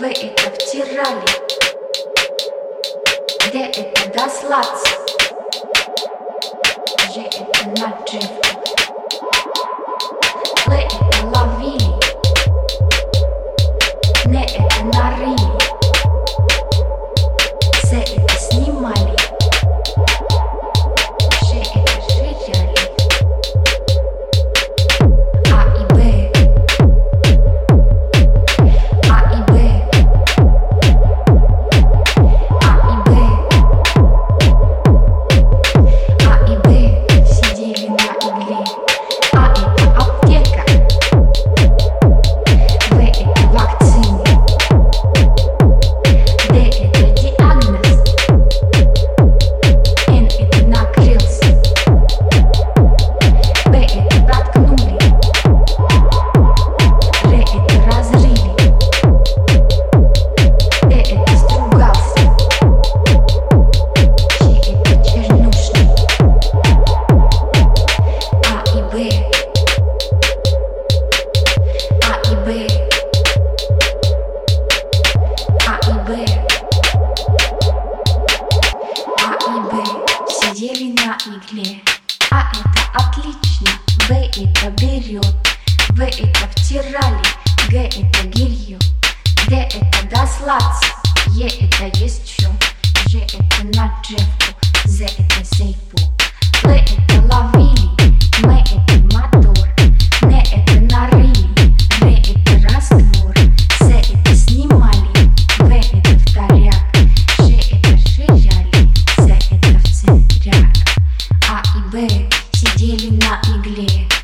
Вы это втирали. Где это дослаться? Же это наживка. Вы это ловили. Не это нарыли. Се это снимали. Же это ширяли. А и Б. А и Б. А и Б. А и Б сидели на игле. А это аптека. В это вакцина. Д это диагноз. Н это накрылся. П это проткнули. Р это разрыли. Т это стругался. Ч это чернушный. А и Б. А и Б. А и Б. А и Б сидели на игле. А это отлично. Б это берет. В это втирали. Г это гирью. Д это дослаться. Е это есть что. Ж это наживку. З это зейпу. Л это ловили. М это мотор. Н это нарыли. Р это раствор. С это снимали. В это вторяк. Ж это ширяли. З это в центряк. А и Б сидели на игле.